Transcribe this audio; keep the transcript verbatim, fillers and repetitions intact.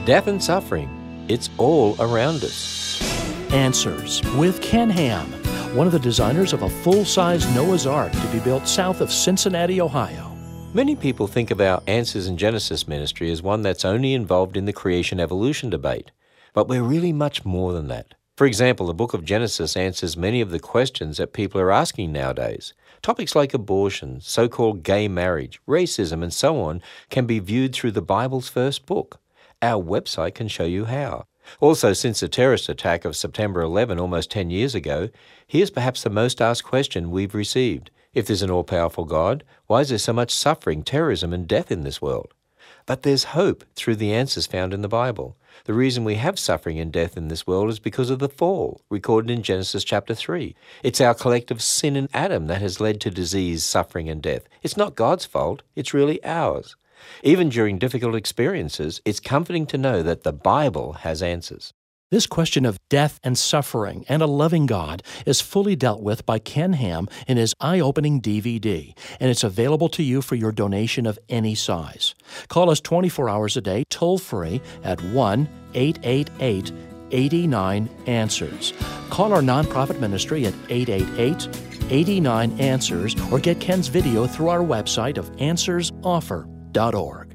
Death and suffering, it's all around us. Answers with Ken Ham, one of the designers of a full-size Noah's Ark to be built south of Cincinnati, Ohio. Many people think of our Answers in Genesis ministry as one that's only involved in the creation-evolution debate. But we're really much more than that. For example, the book of Genesis answers many of the questions that people are asking nowadays. Topics like abortion, so-called gay marriage, racism, and so on can be viewed through the Bible's first book. Our website can show you how. Also, since the terrorist attack of September eleventh almost ten years ago, here's perhaps the most asked question we've received. If there's an all-powerful God, why is there so much suffering, terrorism, and death in this world? But there's hope through the answers found in the Bible. The reason we have suffering and death in this world is because of the fall, recorded in Genesis chapter three. It's our collective sin in Adam that has led to disease, suffering, and death. It's not God's fault, it's really ours. Even during difficult experiences, it's comforting to know that the Bible has answers. This question of death and suffering and a loving God is fully dealt with by Ken Ham in his eye-opening D V D, and it's available to you for your donation of any size. Call us twenty-four hours a day, toll-free, at one eight eight eight, eight nine, answers. Call our nonprofit ministry at eight eight eight, eight nine, answers or get Ken's video through our website of answers offer dot org.